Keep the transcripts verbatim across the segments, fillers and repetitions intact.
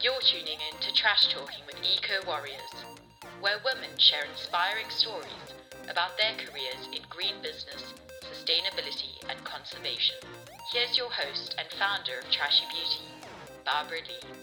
You're tuning in to Trash Talking with Eco Warriors, where women share inspiring stories about their careers in green business, sustainability, and conservation. Here's your host and founder of Trashy Beauty, Barbara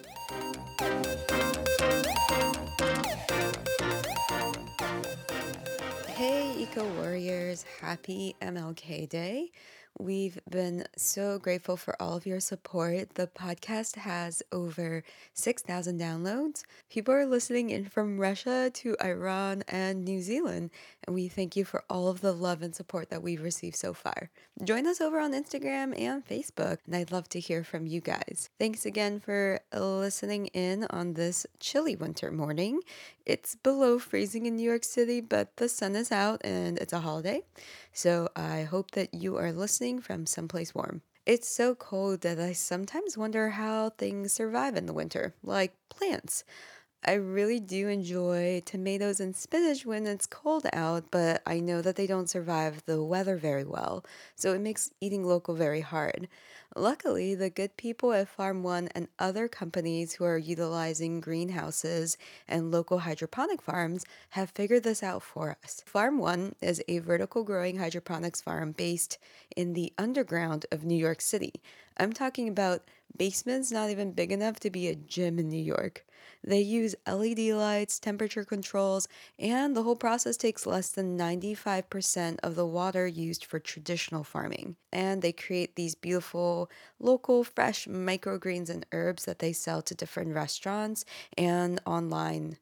Lee. Hey Eco Warriors, happy M L K Day. We've been so grateful for all of your support. The podcast has over six thousand downloads. People are listening in from Russia to Iran and New Zealand, and we thank you for all of the love and support that we've received so far. Join us over on Instagram and Facebook, and I'd love to hear from you guys. Thanks again for listening in on this chilly winter morning. It's below freezing in New York City, but the sun is out and it's a holiday. So I hope that you are listening from someplace warm. It's so cold that I sometimes wonder how things survive in the winter, like plants. I really do enjoy tomatoes and spinach when it's cold out, but I know that they don't survive the weather very well, so it makes eating local very hard. Luckily, the good people at Farm One and other companies who are utilizing greenhouses and local hydroponic farms have figured this out for us. Farm One is a vertical growing hydroponics farm based in the underground of New York City. I'm talking about basements not even big enough to be a gym in New York. They use L E D lights, temperature controls, and the whole process takes less than ninety-five percent of the water used for traditional farming. And they create these beautiful, local, fresh microgreens and herbs that they sell to different restaurants and online.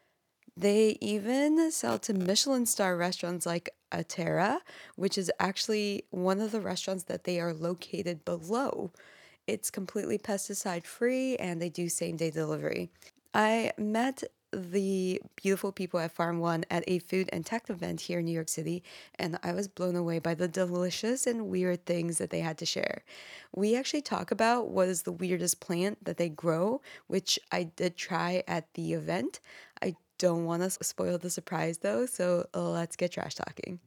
They even sell to Michelin star restaurants like Atera, which is actually one of the restaurants that they are located below. It's completely pesticide free and they do same day delivery. I met the beautiful people at Farm One at a food and tech event here in New York City, and I was blown away by the delicious and weird things that they had to share. We actually talk about what is the weirdest plant that they grow, which I did try at the event. I don't want to spoil the surprise though, so let's get trash talking.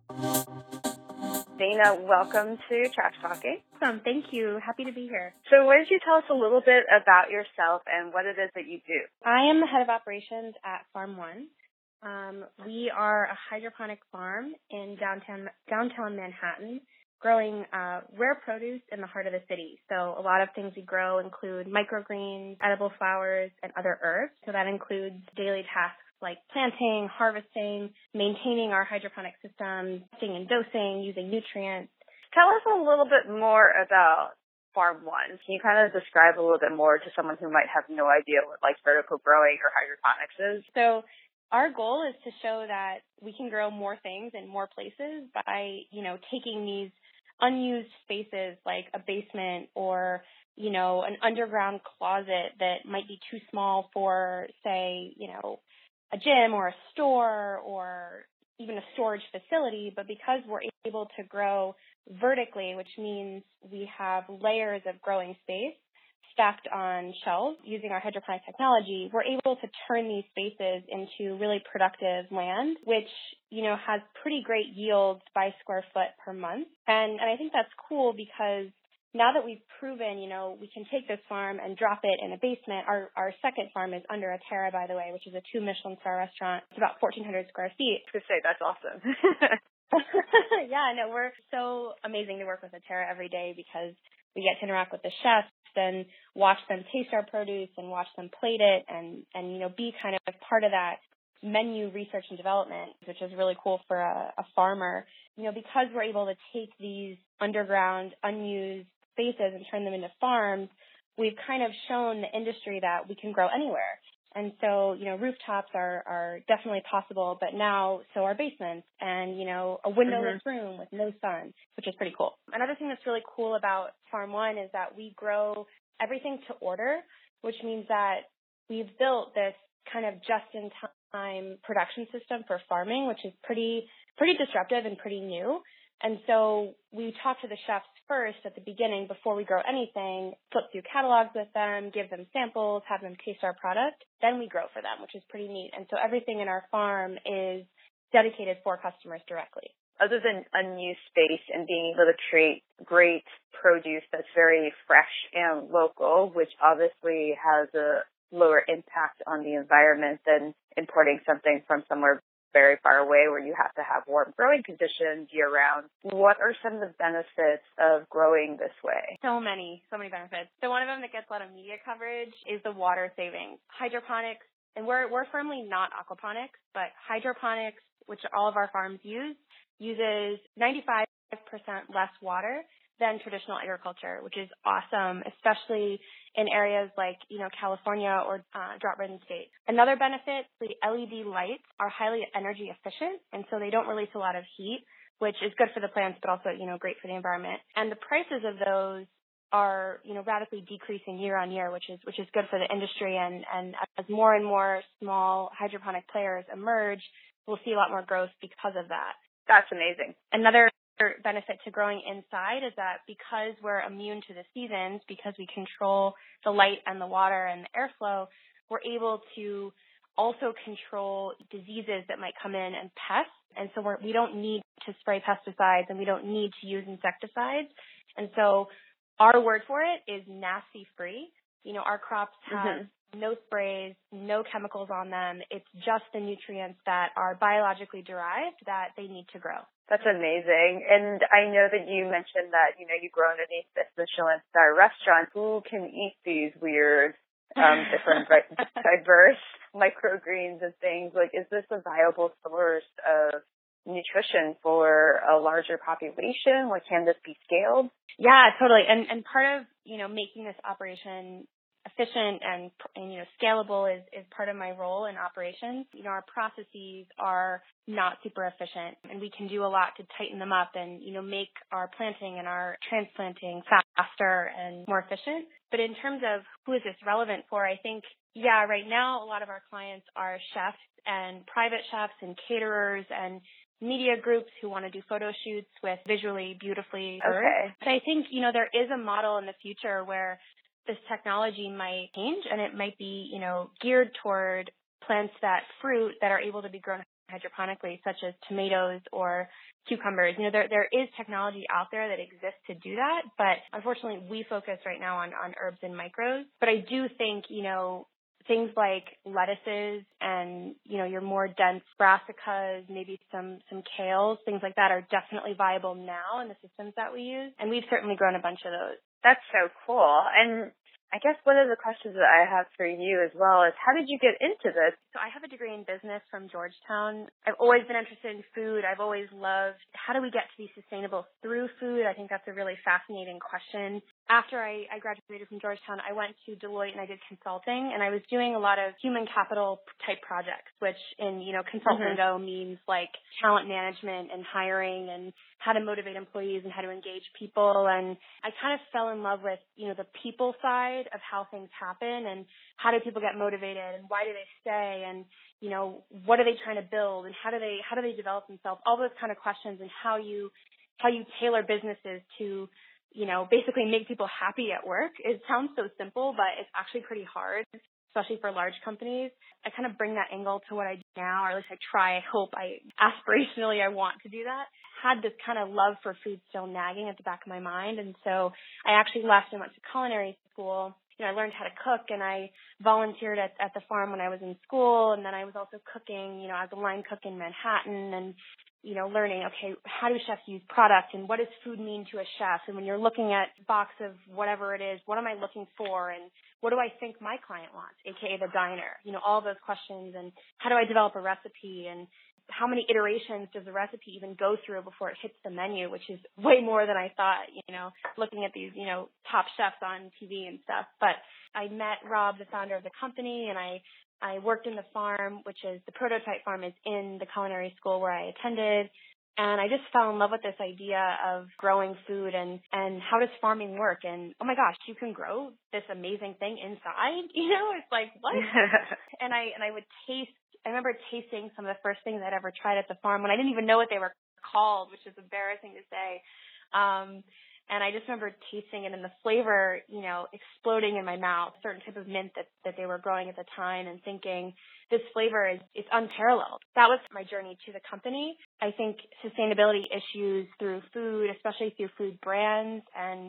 Dana, welcome to Trash Talking. Awesome. Thank you. Happy to be here. So why don't you tell us a little bit about yourself and what it is that you do? I am the head of operations at Farm One. Um, we are a hydroponic farm in downtown downtown Manhattan, growing uh, rare produce in the heart of the city. So a lot of things we grow include microgreens, edible flowers, and other herbs. So that includes daily tasks like planting, harvesting, maintaining our hydroponic systems, testing and dosing, using nutrients. Tell us a little bit more about Farm One. Can you kind of describe a little bit more to someone who might have no idea what like vertical growing or hydroponics is? So our goal is to show that we can grow more things in more places by, you know, taking these unused spaces like a basement or, you know, an underground closet that might be too small for, say, you know, a gym or a store or even a storage facility, but because we're able to grow vertically, which means we have layers of growing space stacked on shelves using our hydroponic technology, we're able to turn these spaces into really productive land, which, you know, has pretty great yields by square foot per month. And, and I think that's cool because now that we've proven, you know, we can take this farm and drop it in a basement. Our our second farm is under Atera, by the way, which is a two Michelin star restaurant. It's about fourteen hundred square feet. I was going to say, that's awesome. Yeah, no, we're so amazing to work with Atera every day because we get to interact with the chefs and watch them taste our produce and watch them plate it and, and you know, be kind of part of that menu research and development, which is really cool for a, a farmer. You know, because we're able to take these underground, unused spaces and turn them into farms, we've kind of shown the industry that we can grow anywhere. And so, you know, rooftops are, are definitely possible, but now so are basements and, you know, a windowless mm-hmm. room with no sun, which is pretty cool. Another thing that's really cool about Farm One is that we grow everything to order, which means that we've built this kind of just-in-time production system for farming, which is pretty, pretty disruptive and pretty new. And so we talk to the chefs first at the beginning before we grow anything, flip through catalogs with them, give them samples, have them taste our product. Then we grow for them, which is pretty neat. And so everything in our farm is dedicated for customers directly. Other than unused space and being able to create great produce that's very fresh and local, which obviously has a lower impact on the environment than importing something from somewhere very far away where you have to have warm growing conditions year round. What are some of the benefits of growing this way? So many, so many benefits. So one of them that gets a lot of media coverage is the water savings. Hydroponics, and we're we're firmly not aquaponics, but hydroponics, which all of our farms use, uses ninety-five percent less water than traditional agriculture, which is awesome, especially in areas like, you know, California or uh, drought-ridden states. Another benefit, the L E D lights are highly energy efficient, and so they don't release a lot of heat, which is good for the plants, but also, you know, great for the environment. And the prices of those are, you know, radically decreasing year on year, which is which is good for the industry. And, and as more and more small hydroponic players emerge, we'll see a lot more growth because of that. That's amazing. Another benefit to growing inside is that because we're immune to the seasons, because we control the light and the water and the airflow, we're able to also control diseases that might come in and pests. And so we're, we don't need to spray pesticides and we don't need to use insecticides. And so our word for it is nasty free. You know, our crops have mm-hmm. no sprays, no chemicals on them. It's just the nutrients that are biologically derived that they need to grow. That's amazing. And I know that you mentioned that, you know, you grow underneath this Michelin star restaurant. Who can eat these weird, um, different, diverse microgreens and things? Like, is this a viable source of nutrition for a larger population? Like, can this be scaled? Yeah, totally. And and part of, you know, making this operation efficient and, and, you know, scalable is, is part of my role in operations. You know, our processes are not super efficient, and we can do a lot to tighten them up and, you know, make our planting and our transplanting faster and more efficient. But in terms of who is this relevant for, I think, yeah, right now a lot of our clients are chefs and private chefs and caterers and media groups who want to do photo shoots with visually beautifully herbs. Okay. But I think, you know, there is a model in the future where this technology might change, and it might be, you know, geared toward plants that fruit that are able to be grown hydroponically, such as tomatoes or cucumbers. You know, there there is technology out there that exists to do that, but unfortunately we focus right now on, on herbs and micros. But I do think, you know, things like lettuces and, you know, your more dense brassicas, maybe some, some kales, things like that are definitely viable now in the systems that we use. And we've certainly grown a bunch of those. That's so cool. And I guess one of the questions that I have for you as well is, how did you get into this? So I have a degree in business from Georgetown. I've always been interested in food. I've always loved, how do we get to be sustainable through food? I think that's a really fascinating question. After I, I graduated from Georgetown, I went to Deloitte and I did consulting, and I was doing a lot of human capital type projects, which in, you know, consulting mm-hmm. means like talent management and hiring and how to motivate employees and how to engage people. And I kind of fell in love with, you know, the people side of how things happen and how do people get motivated and why do they stay and, you know, what are they trying to build and how do they, how do they develop themselves? All those kind of questions, and how you, how you tailor businesses to, you know, basically make people happy at work. It sounds so simple, but it's actually pretty hard, especially for large companies. I kind of bring that angle to what I do now, or at least I try, I hope, I aspirationally I want to do that. Had this kind of love for food still nagging at the back of my mind, and so I actually left and went to culinary school. You know, I learned how to cook, and I volunteered at, at the farm when I was in school, and then I was also cooking, you know, as a line cook in Manhattan, and you know, learning, okay, how do chefs use product and what does food mean to a chef? And when you're looking at a box of whatever it is, what am I looking for? And what do I think my client wants, A K A the diner? You know, all those questions. And how do I develop a recipe? And how many iterations does the recipe even go through before it hits the menu, which is way more than I thought, you know, looking at these, you know, top chefs on T V and stuff. But I met Rob, the founder of the company, and I I worked in the farm, which is the prototype farm is in the culinary school where I attended. And I just fell in love with this idea of growing food and, and how does farming work? And, oh my gosh, you can grow this amazing thing inside. You know, it's like, what? and I, and I would taste, I remember tasting some of the first things I'd ever tried at the farm when I didn't even know what they were called, which is embarrassing to say. Um, And I just remember tasting it and the flavor, you know, exploding in my mouth, a certain type of mint that, that they were growing at the time, and thinking this flavor is, it's unparalleled. That was my journey to the company. I think sustainability issues through food, especially through food brands and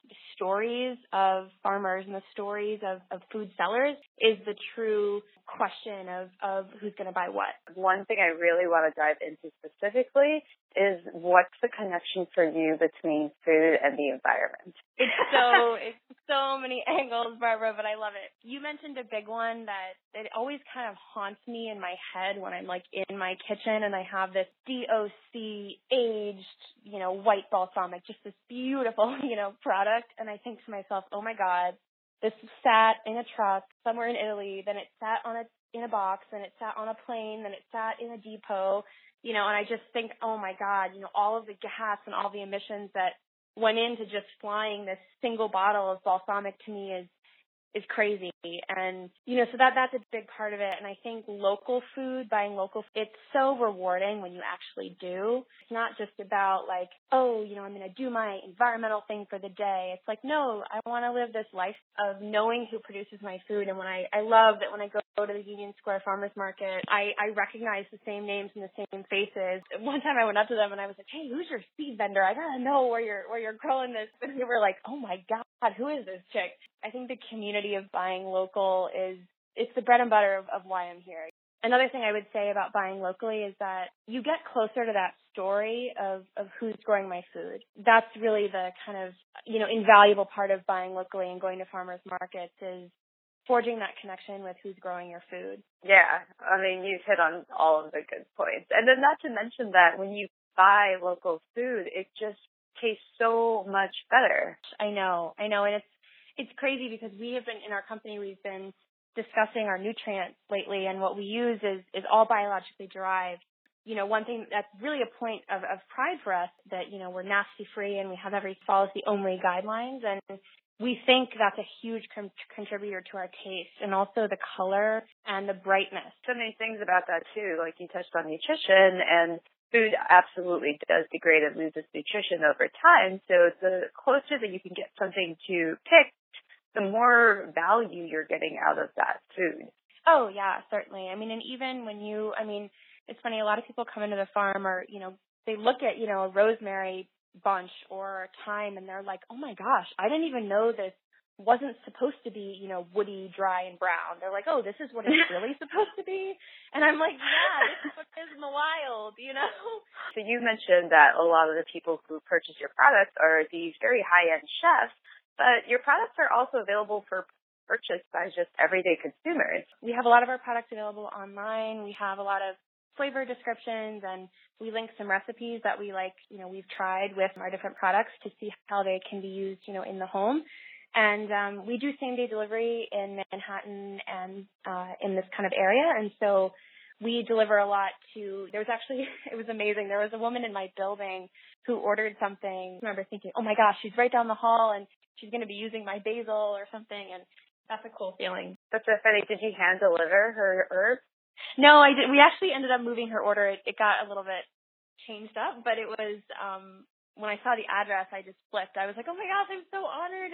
the stories of farmers and the stories of, of food sellers is the true question of, of who's going to buy what. One thing I really want to dive into specifically is what's the connection for you between food and the environment? It's so, it's so many angles, Barbara, but I love it. You mentioned a big one that it always kind of haunts me in my head when I'm like in my kitchen and I have this D O C aged, you know, white balsamic, just this beautiful, you know, product. And I think to myself, oh my God, this sat in a truck somewhere in Italy, then it sat on a, in a box, then it sat on a plane, then it sat in a depot, you know, and I just think, oh my God, you know, all of the gas and all the emissions that went into just flying this single bottle of balsamic to me is is crazy. And, you know, so that that's a big part of it. And I think local food, buying local, it's so rewarding when you actually do. It's not just about like, oh, you know, I'm going to do my environmental thing for the day. It's like, no, I want to live this life of knowing who produces my food. And when I, I love that when I go to the Union Square Farmers Market, I, I recognize the same names and the same faces. One time I went up to them and I was like, hey, who's your seed vendor? I got to know where you're, where you're growing this. And they were like, oh my God, who is this chick? I think the community of buying local is, it's the bread and butter of, of why I'm here. Another thing I would say about buying locally is that you get closer to that story of, of who's growing my food. That's really the kind of, you know, invaluable part of buying locally and going to farmers markets is forging that connection with who's growing your food. Yeah, I mean, you've hit on all of the good points. And then not to mention that when you buy local food, it just tastes so much better. I know, I know, and it's it's crazy because we have been, in our company, we've been discussing our nutrients lately, and what we use is, is all biologically derived. You know, one thing that's really a point of, of pride for us that, you know, we're nasty-free and we have every follows the OMRI guidelines, and we think that's a huge com- contributor to our taste, and also the color and the brightness. So many things about that, too. Like you touched on nutrition, and food absolutely does degrade and loses nutrition over time. So the closer that you can get something to pick, the more value you're getting out of that food. Oh, yeah, certainly. I mean, and even when you, I mean, it's funny, a lot of people come into the farm or, you know, they look at, you know, a rosemary bunch or thyme and they're like, oh my gosh, I didn't even know this wasn't supposed to be, you know, woody, dry, and brown. They're like, oh, this is what it's really supposed to be? And I'm like, yeah, this is what it is in the wild, you know? So you mentioned that a lot of the people who purchase your products are these very high-end chefs, but your products are also available for purchase by just everyday consumers. We have a lot of our products available online. We have a lot of flavor descriptions, and we link some recipes that we like, you know, we've tried with our different products to see how they can be used, you know, in the home. And um, we do same-day delivery in Manhattan and uh, in this kind of area. And so we deliver a lot to, there was actually, it was amazing. There was a woman in my building who ordered something. I remember thinking, oh my gosh, she's right down the hall and she's going to be using my basil or something. And that's a cool feeling. That's so funny. Did you hand deliver her herbs? No, I did. We actually ended up moving her order. It, it got a little bit changed up, but it was, um, when I saw the address, I just flipped. I was like, oh my gosh, I'm so honored.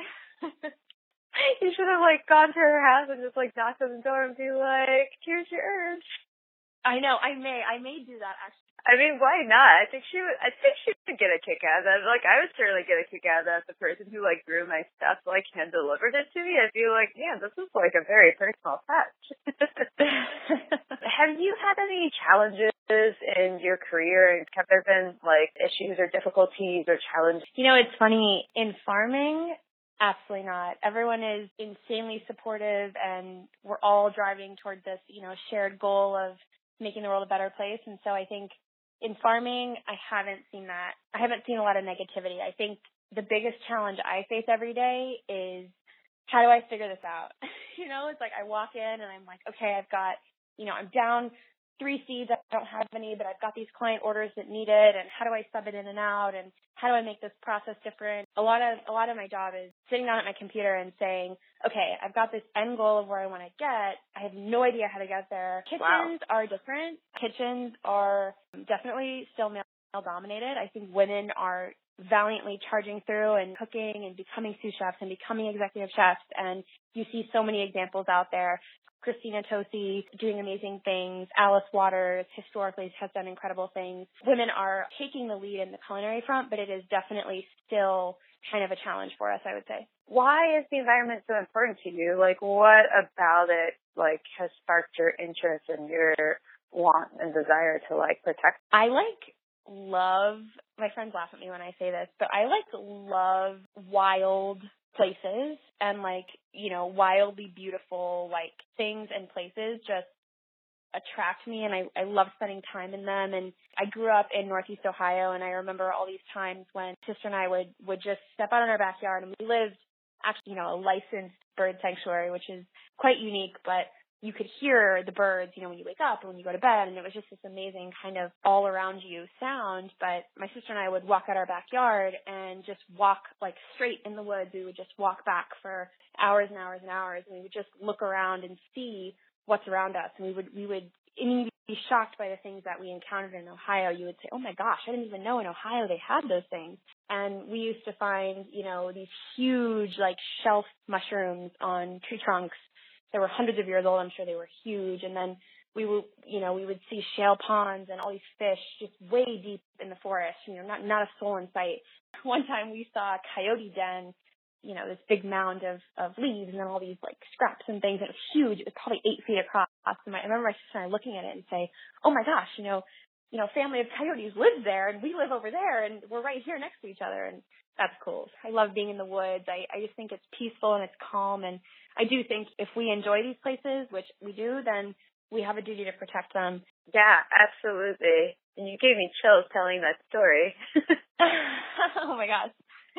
You should have, like, gone to her house and just, like, knocked on the door and be like, here's your herbs. I know. I may. I may do that, actually. I mean, why not? I think she would, I think she would get a kick out of that. Like, I would certainly get a kick out of that. The person who, like, grew my stuff, like, hand delivered it to me. I'd be like, man, this is, like, a very personal touch. Have you had any challenges in your career? Have there been, like, issues or difficulties or challenges? You know, it's funny. In farming, absolutely not. Everyone is insanely supportive, and we're all driving toward this, you know, shared goal of making the world a better place. And so I think in farming, I haven't seen that. I haven't seen a lot of negativity. I think the biggest challenge I face every day is, how do I figure this out? You know, it's like I walk in and I'm like, okay, I've got, you know, I'm down three seeds. I don't have any, but I've got these client orders that need it. And how do I sub it in and out? And how do I make this process different? A lot of, a lot of my job is sitting down at my computer and saying, okay, I've got this end goal of where I want to get. I have no idea how to get there. Kitchens wow. are different. Kitchens are definitely still male dominated. I think women are valiantly charging through and cooking and becoming sous chefs and becoming executive chefs. And you see so many examples out there. Christina Tosi doing amazing things. Alice Waters historically has done incredible things. Women are taking the lead in the culinary front, but it is definitely still kind of a challenge for us, I would say. Why is the environment so important to you? Like, what about it, like, has sparked your interest and your want and desire to, like, protect? I, like, love, my friends laugh at me when I say this, but I, like, love wild places and, like, you know, wildly beautiful, like, things and places just attract me, and I, I love spending time in them. And I grew up in Northeast Ohio, and I remember all these times when sister and I would, would just step out in our backyard, and we lived actually, you know, a licensed bird sanctuary, which is quite unique, but you could hear the birds, you know, when you wake up and when you go to bed, and it was just this amazing kind of all around you sound. But my sister and I would walk out our backyard and just walk like straight in the woods. We would just walk back for hours and hours and hours, and we would just look around and see what's around us. And we would, we would, I mean, you'd be shocked by the things that we encountered in Ohio. You would say, oh my gosh, I didn't even know in Ohio they had those things. And we used to find, you know, these huge, like, shelf mushrooms on tree trunks. They were hundreds of years old. I'm sure they were huge. And then we would, you know, we would see shale ponds and all these fish just way deep in the forest, you know, not, not a soul in sight. One time we saw a coyote den, you know, this big mound of, of leaves and then all these, like, scraps and things. And it was huge. It was probably eight feet across. And I remember my sister and I looking at it and say, oh my gosh, you know, you know, a family of coyotes lives there and we live over there and we're right here next to each other. And that's cool. I love being in the woods. I, I just think it's peaceful and it's calm. And I do think if we enjoy these places, which we do, then we have a duty to protect them. Yeah, absolutely. And you gave me chills telling that story. Oh my gosh.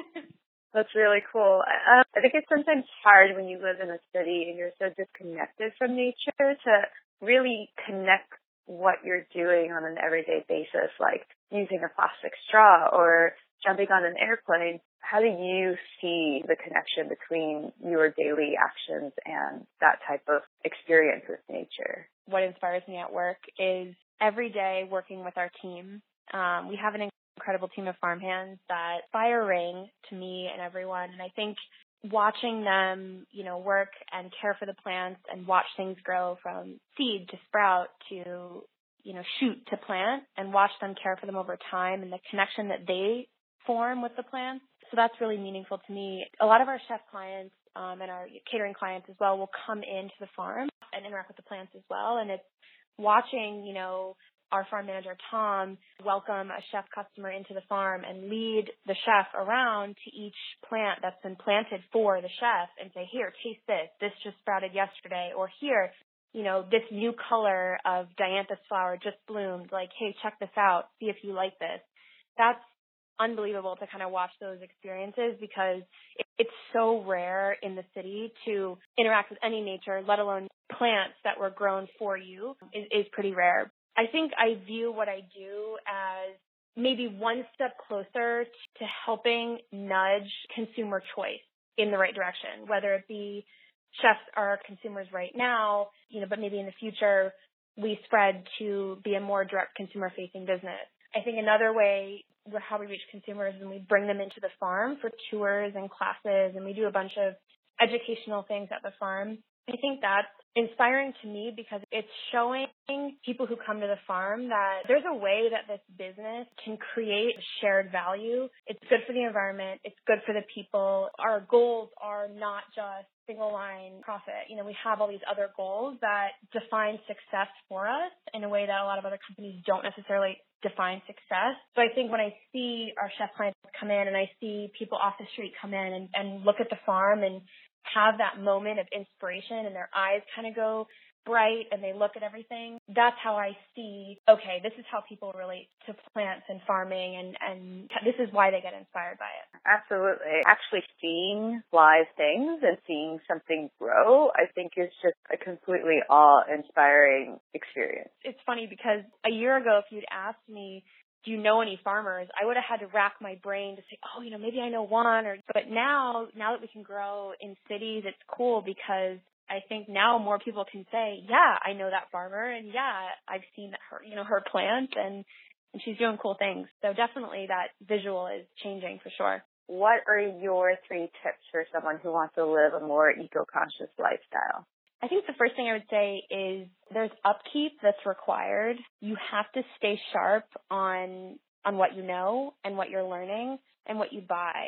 That's really cool. Um, I think it's sometimes hard when you live in a city and you're so disconnected from nature to really connect what you're doing on an everyday basis, like using a plastic straw or jumping on an airplane. How do you see the connection between your daily actions and that type of experience with nature? What inspires me at work is every day working with our team. Um, we have an incredible team of farmhands that inspiring to me and everyone. And I think watching them, you know, work and care for the plants and watch things grow from seed to sprout to, you know, shoot to plant and watch them care for them over time and the connection that they form with the plants. So that's really meaningful to me. A lot of our chef clients um, and our catering clients as well will come into the farm and interact with the plants as well. And it's watching, you know, our farm manager, Tom, welcome a chef customer into the farm and lead the chef around to each plant that's been planted for the chef and say, here, taste this. This just sprouted yesterday. Or here, you know, this new color of dianthus flower just bloomed. Like, hey, check this out. See if you like this. That's unbelievable to kind of watch those experiences because it, it's so rare in the city to interact with any nature, let alone plants that were grown for you is, is pretty rare. I think I view what I do as maybe one step closer to helping nudge consumer choice in the right direction, whether it be chefs are consumers right now, you know, but maybe in the future we spread to be a more direct consumer facing business. I think another way how we reach consumers is we bring them into the farm for tours and classes, and we do a bunch of educational things at the farm. I think that's inspiring to me because it's showing people who come to the farm that there's a way that this business can create shared value. It's good for the environment. It's good for the people. Our goals are not just single line profit. You know, we have all these other goals that define success for us in a way that a lot of other companies don't necessarily define success. So I think when I see our chef clients come in and I see people off the street come in and, and look at the farm and have that moment of inspiration and their eyes kind of go bright and they look at everything, that's how I see, okay, this is how people relate to plants and farming, and, and this is why they get inspired by it. Absolutely. Actually seeing live things and seeing something grow, I think is just a completely awe-inspiring experience. It's funny because a year ago, if you'd asked me, do you know any farmers, I would have had to rack my brain to say, oh, you know, maybe I know one. Or but now, now that we can grow in cities, it's cool because I think now more people can say, yeah, I know that farmer, and yeah, I've seen her, you know, her plant, and, and she's doing cool things. So definitely that visual is changing for sure. What are your three tips for someone who wants to live a more eco-conscious lifestyle? I think the first thing I would say is there's upkeep that's required. You have to stay sharp on on what you know and what you're learning and what you buy.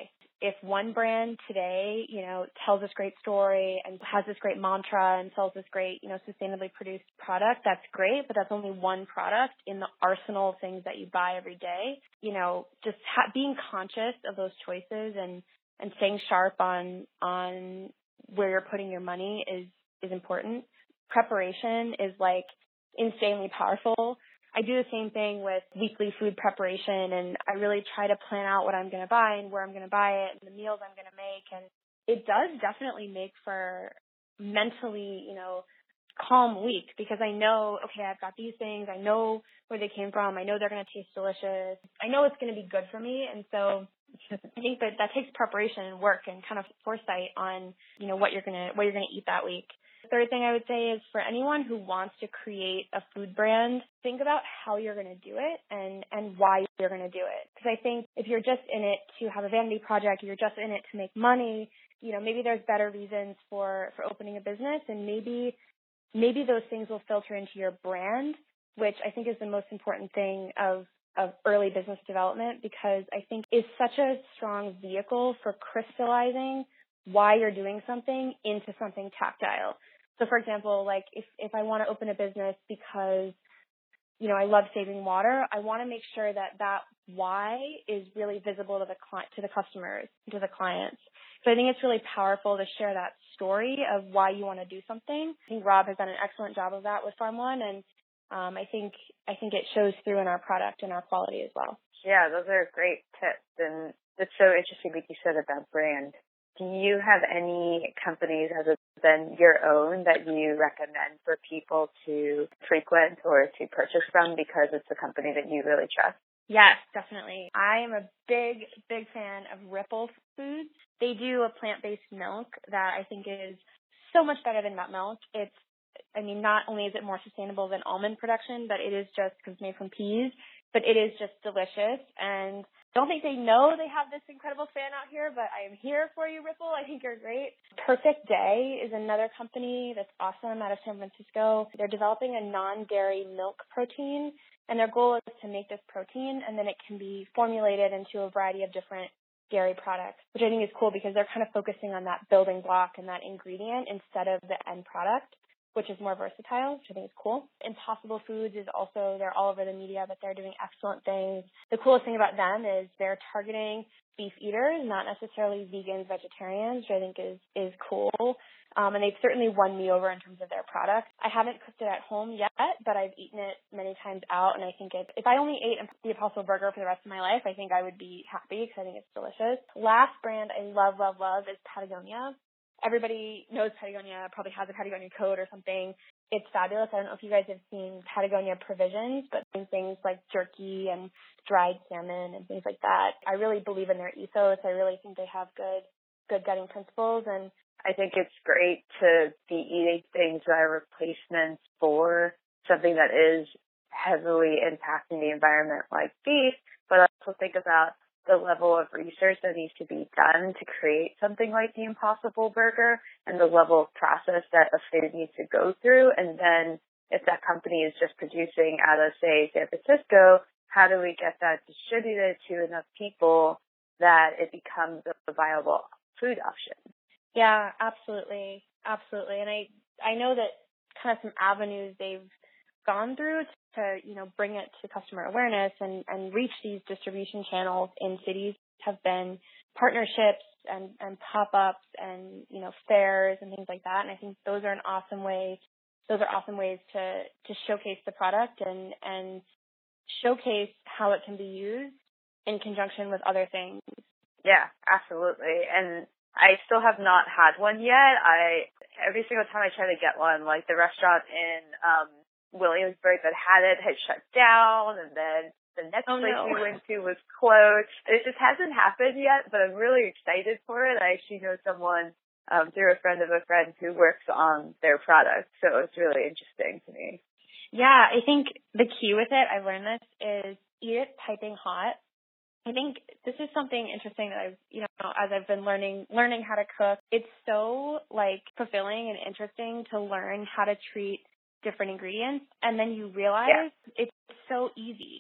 if one brand today, you know, tells this great story and has this great mantra and sells this great, you know, sustainably produced product, that's great, but that's only one product in the arsenal of things that you buy every day. You know, just ha- being conscious of those choices and, and staying sharp on, on where you're putting your money is, is important. Preparation is like insanely powerful. I do the same thing with weekly food preparation, and I really try to plan out what I'm going to buy and where I'm going to buy it and the meals I'm going to make. And it does definitely make for mentally, you know, calm week because I know, okay, I've got these things. I know where they came from. I know they're going to taste delicious. I know it's going to be good for me. And so I think that that takes preparation and work and kind of foresight on, you know, what you're going to, what you're going to eat that week. The third thing I would say is for anyone who wants to create a food brand, think about how you're going to do it and, and why you're going to do it. Because I think if you're just in it to have a vanity project, you're just in it to make money, you know, maybe there's better reasons for, for opening a business, and maybe, maybe those things will filter into your brand, which I think is the most important thing of, of early business development, because I think it's such a strong vehicle for crystallizing why you're doing something into something tactile. So for example, like if, if I want to open a business because, you know, I love saving water, I want to make sure that that why is really visible to the cli- to the customers, to the clients. So I think it's really powerful to share that story of why you want to do something. I think Rob has done an excellent job of that with Farm One, and um, I think I think it shows through in our product and our quality as well. Yeah, those are great tips, and it's so interesting what you said about brand. Do you have any companies other than your own that you recommend for people to frequent or to purchase from because it's a company that you really trust? Yes, definitely. I am a big, big fan of Ripple Foods. They do a plant-based milk that I think is so much better than nut milk. It's, I mean, not only is it more sustainable than almond production, but it is just, because it's made from peas, but it is just delicious. And I don't think they know they have this incredible fan out here, but I am here for you, Ripple. I think you're great. Perfect Day is another company that's awesome out of San Francisco. They're developing a non-dairy milk protein, and their goal is to make this protein, and then it can be formulated into a variety of different dairy products, which I think is cool because they're kind of focusing on that building block and that ingredient instead of the end product, which is more versatile, which I think is cool. Impossible Foods is also, they're all over the media, but they're doing excellent things. The coolest thing about them is they're targeting beef eaters, not necessarily vegans, vegetarians, which I think is, is cool. Um, and they've certainly won me over in terms of their product. I haven't cooked it at home yet, but I've eaten it many times out, and I think it, if I only ate the Impossible Burger for the rest of my life, I think I would be happy because I think it's delicious. Last brand I love, love, love is Patagonia. Everybody knows Patagonia, probably has a Patagonia code or something. It's fabulous. I don't know if you guys have seen Patagonia provisions, but things like jerky and dried salmon and things like that. I really believe in their ethos. I really think they have good, good guiding principles. And I think it's great to be eating things that are replacements for something that is heavily impacting the environment like beef, but I also think about the level of research that needs to be done to create something like the Impossible Burger and the level of process that a food needs to go through. And then if that company is just producing out of, say, San Francisco, how do we get that distributed to enough people that it becomes a viable food option? Yeah, absolutely. Absolutely. And I, I know that kind of some avenues they've gone through to, you know, bring it to customer awareness and, and reach these distribution channels in cities have been partnerships and, and pop-ups and, you know, fairs and things like that. And I think those are an awesome way, those are awesome ways to, to showcase the product and, and showcase how it can be used in conjunction with other things. Yeah, absolutely. And I still have not had one yet. I, every single time I try to get one, like the restaurant in, um, Williamsburg that had it had shut down, and then the next oh, place no. we went to was closed. It just hasn't happened yet, but I'm really excited for it. I actually know someone um, through a friend of a friend who works on their product, so it's really interesting to me. Yeah, I think the key with it, I've learned this, is eat it piping hot. I think this is something interesting that I've, you know, as I've been learning, learning how to cook, it's so like fulfilling and interesting to learn how to treat different ingredients, and then you realize yeah. it's so easy.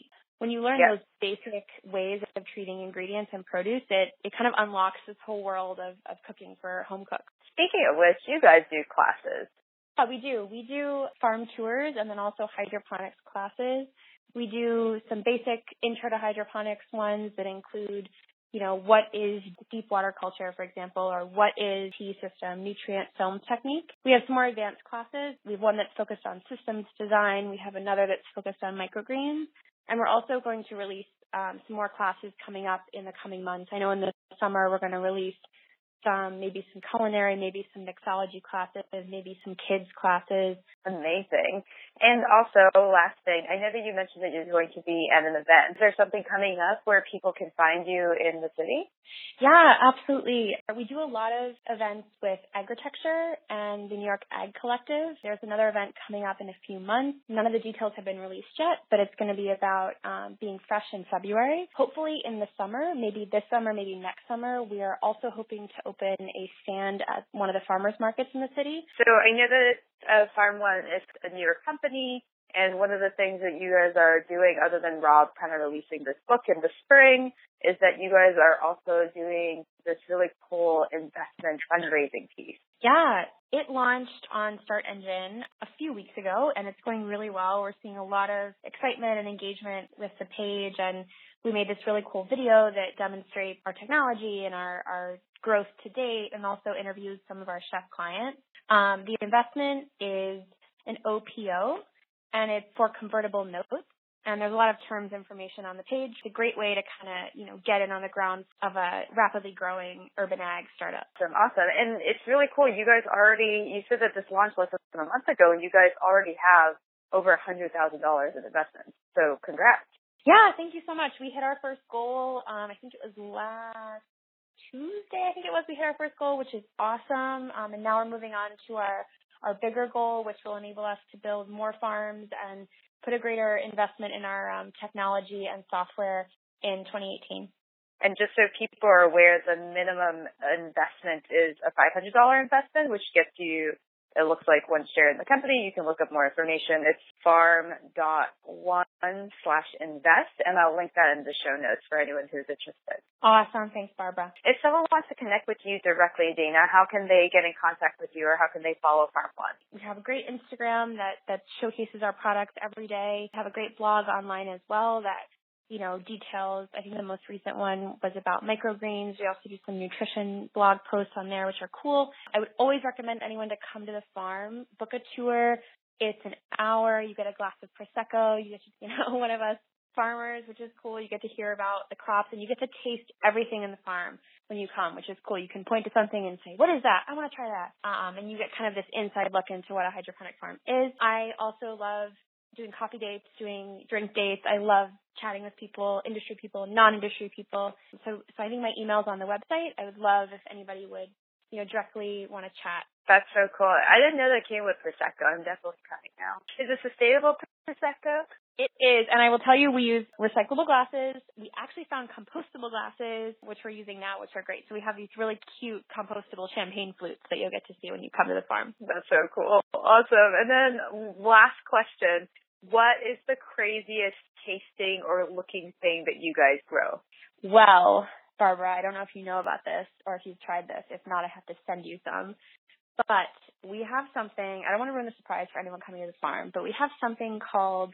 when you learn Yep. those basic ways of treating ingredients and produce, it, it kind of unlocks this whole world of, of cooking for home cooks. Speaking of which, you guys do classes. Yeah, we do. We do farm tours and then also hydroponics classes. We do some basic intro to hydroponics ones that include, you know, what is deep water culture, for example, or what is T system, nutrient film technique. We have some more advanced classes. We have one that's focused on systems design. We have another that's focused on microgreens. And we're also going to release um, some more classes coming up in the coming months. I know in the summer we're going to release some, maybe some culinary, maybe some mixology classes, maybe some kids classes. Amazing. And also, last thing, I know that you mentioned that you're going to be at an event. Is there something coming up where people can find you in the city? Yeah, absolutely. We do a lot of events with Agritecture and the New York Ag Collective. There's another event coming up in a few months. None of the details have been released yet, but it's going to be about um, being fresh in February. Hopefully in the summer, maybe this summer, maybe next summer, we are also hoping to open a stand at one of the farmers markets in the city. So I know that uh, Farm One is a New York company, and one of the things that you guys are doing, other than Rob kind of releasing this book in the spring, is that you guys are also doing this really cool investment fundraising piece. Yeah, it launched on Start Engine a few weeks ago, and it's going really well. We're seeing a lot of excitement and engagement with the page, and we made this really cool video that demonstrates our technology and our, our growth to date, and also interviews some of our chef clients. Um, the investment is an O P O, and it's for convertible notes. And there's a lot of terms information on the page. It's a great way to kind of, you know, get in on the ground of a rapidly growing urban ag startup. Awesome, awesome. And it's really cool. You guys already, you said that this launched less than a month ago, and you guys already have over one hundred thousand dollars in investments. So congrats. Yeah, thank you so much. We hit our first goal. Um, I think it was last Tuesday, I think it was, we hit our first goal, which is awesome. Um, and now we're moving on to our, our bigger goal, which will enable us to build more farms and put a greater investment in our um, technology and software in twenty eighteen. And just so people are aware, the minimum investment is a five hundred dollars investment, which gets you, it looks like, one share in the company. You can look up more information. It's farm dot one slash invest, and I'll link that in the show notes for anyone who's interested. Awesome. Thanks, Barbara. If someone wants to connect with you directly, Dana, how can they get in contact with you, or how can they follow Farm One? We have a great Instagram that, that showcases our products every day. We have a great blog online as well that, you know, details. I think the most recent one was about microgreens. We also do some nutrition blog posts on there, which are cool. I would always recommend anyone to come to the farm, book a tour. It's an hour. You get a glass of Prosecco. You get to, you know, one of us farmers, which is cool. You get to hear about the crops, and you get to taste everything in the farm when you come, which is cool. You can point to something and say, what is that? I want to try that. Um, and you get kind of this inside look into what a hydroponic farm is. I also love doing coffee dates, doing drink dates. I love chatting with people, industry people, non-industry people. So, so I think my email's on the website. I would love if anybody would, you know, directly want to chat. That's so cool. I didn't know that it came with Prosecco. I'm definitely trying now. Is it sustainable Prosecco? It is, and I will tell you, we use recyclable glasses. We actually found compostable glasses, which we're using now, which are great. So we have these really cute compostable champagne flutes that you'll get to see when you come to the farm. That's so cool. Awesome. And then last question, what is the craziest tasting or looking thing that you guys grow? Well, Barbara, I don't know if you know about this or if you've tried this. If not, I have to send you some. But we have something, I don't want to ruin the surprise for anyone coming to the farm, but we have something called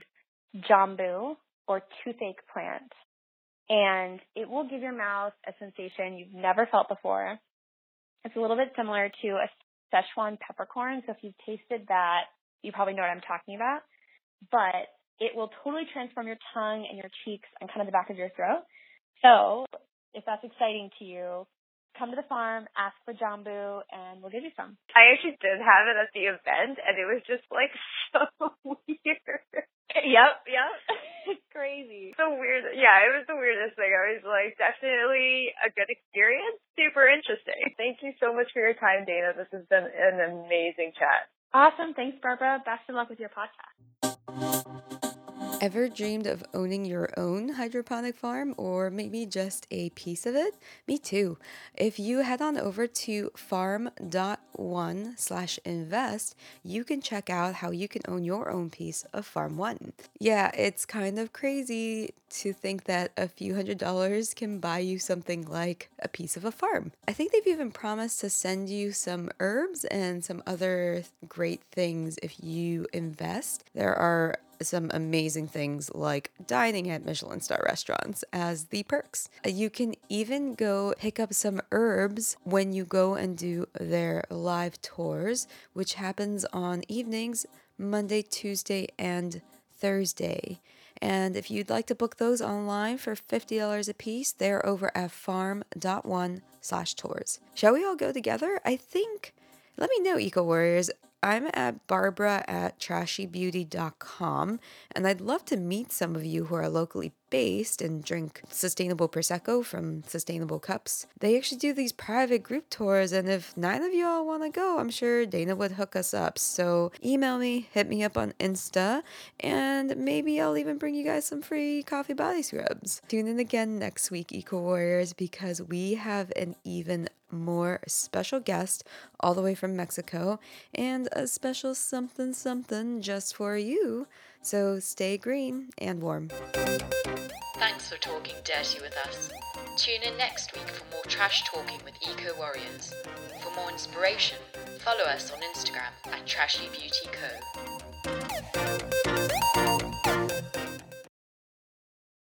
jambu, or toothache plant, and it will give your mouth a sensation you've never felt before. It's a little bit similar to a Szechuan peppercorn, so if you've tasted that, you probably know what I'm talking about, but it will totally transform your tongue and your cheeks and kind of the back of your throat. So if that's exciting to you, come to the farm, ask for jambu, and we'll give you some. I actually did have it at the event, and it was just, like, so weird. Yep, yep. It's crazy. So weird. Yeah, it was the weirdest thing. I was like, definitely a good experience. Super interesting. Thank you so much for your time, Dana. This has been an amazing chat. Awesome. Thanks, Barbara. Best of luck with your podcast. Ever dreamed of owning your own hydroponic farm or maybe just a piece of it? Me too. If you head on over to farm dot one slash invest, you can check out how you can own your own piece of Farm One. Yeah, it's kind of crazy to think that a few hundred dollars can buy you something like a piece of a farm. I think they've even promised to send you some herbs and some other great things if you invest. There are some amazing things like dining at Michelin star restaurants as the perks. You can even go pick up some herbs when you go and do their live tours, which happens on evenings, Monday, Tuesday, and Thursday. And if you'd like to book those online for fifty dollars a piece, they're over at farm dot one slash tours. Shall we all go together? I think, let me know, Eco Warriors. I'm at Barbara at trashy beauty dot com, and I'd love to meet some of you who are locally based and drink sustainable Prosecco from sustainable cups. They actually do these private group tours, and if nine of you all want to go, I'm sure Dana would hook us up. So email me, hit me up on Insta, and maybe I'll even bring you guys some free coffee body scrubs. Tune in again next week, Eco Warriors, because we have an even more special guest all the way from Mexico and a special something something just for you. So stay green and warm. Thanks for talking dirty with us. Tune in next week for more trash talking with Eco Warriors. For more inspiration, follow us on Instagram at Trashy Beauty Co.